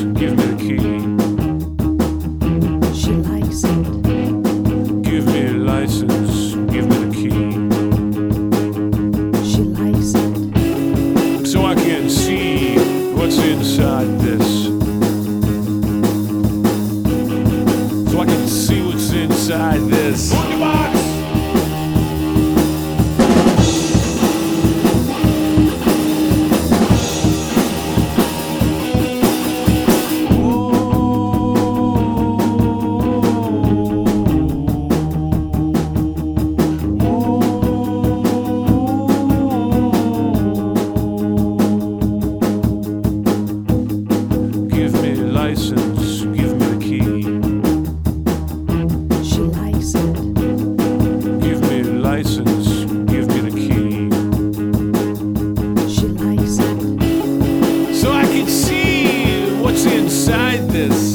give me the key. She likes it. Give me a license, give me the key. She likes it. So I can see what's inside this. So I can see what's inside this. Monkey box! Give me a license, give me the key. She likes it. Give me a license, give me the key. She likes it. So I can see what's inside this.